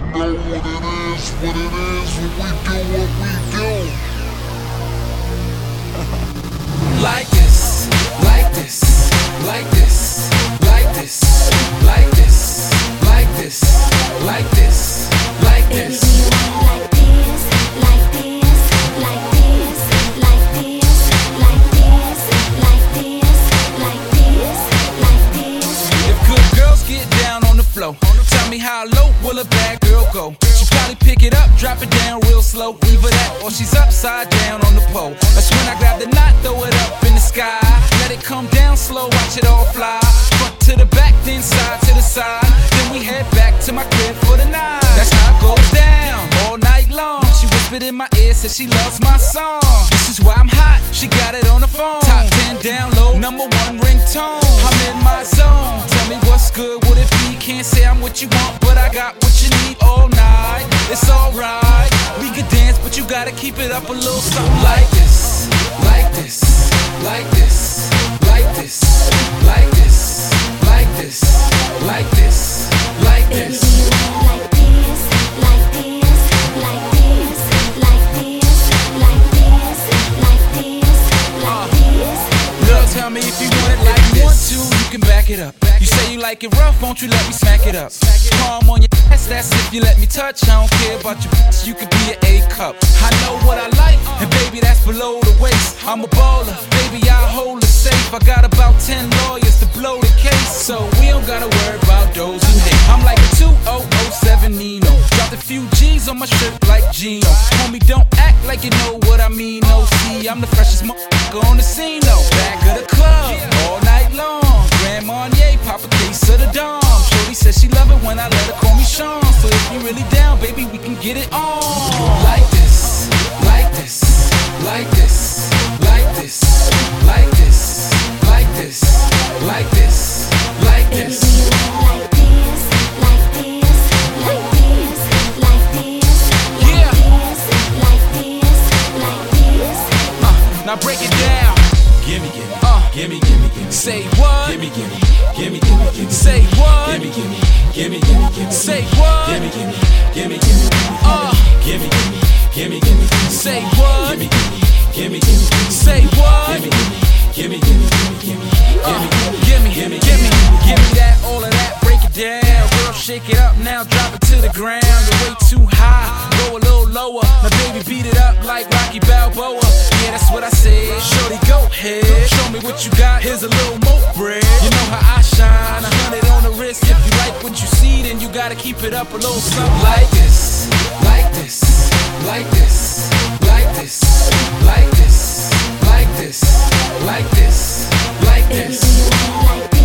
know what it is when we do what we do. Like this, like this, like this, like this, like this, like this, like this, like this. Like this, like this, like this, like this, like this, like this, like this, like this. If good girls get down on the floor, tell me how low will a bad girl go? She probably pick it up, drop it down real slow. Either that or she's upside down on the pole. That's when I grab the knot, throw it up in the sky. Let it come down slow, watch it all fly. Front to the back, then side to the side. Then we head back to my crib for the night. That's how it goes down, all night long. She whispered in my ear, said she loves my song. This is why I'm hot, she got it on the phone. Top 10 down low, #1 ringtone. I'm in my zone, tell me what's good, would it be? Can't say I'm what you want, but I got what you need all night. It's alright, we could dance, but you gotta keep it up a little something like this, like this, like this, like this, like this, like this, like this, like this. Like this, like this, like this, like this, like this, like this, like this. Girl, tell me if you want it like you want to, you can back it up. You say you like it rough, won't you let me smack it up? Palm on your ass, that's if you let me touch. I don't care about your bitch, you could be an A cup. I know what I like, and baby, that's below the waist. I'm a baller, baby, I hold it safe. I got about 10 lawyers to blow the case, so we don't gotta worry about those who hate. I'm like a 2007 Nino, dropped a few G's on my strip like Gino. Homie, don't act like you know what I mean, no. See, I'm the freshest motherfucker on the scene, though. Back of the club, all night long. Grand Marnier, pop a case of the Dom. Shorty says she love it when I let her call me Sean. So if you really down, baby, we can get it on. Like this, like this, like this, like this, like this, like this, like this, like this. Like this, like this, like this, like this, Yeah. like this, like this. Now break it down. Gimme, gimme, gimme, gimme, gimme. Say what? Gimme, gimme, gimme, gimme, gimme. Say what? Gimme, gimme, gimme, gimme, gimme. Say what? Gimme, gimme, gimme, gimme, gimme. Gimme, gimme, gimme, gimme, gimme. Say what? Gimme, gimme, gimme, gimme, gimme. Say what? Gimme, gimme, gimme, gimme, gimme, gimme. Give me that, all of that, break it down. Girl, shake it up now, drop it to the ground. You're way too high, go a little lower. Now baby, beat it up like Rocky Balboa. Yeah, that's what I said. Shorty, go ahead, show me what you got. Here's a little more bread. You know how I shine, 100 on the wrist. If you like what you see, then you gotta keep it up a little something like this, like this, like this, like this, like this, like this, like this, like this. Like this.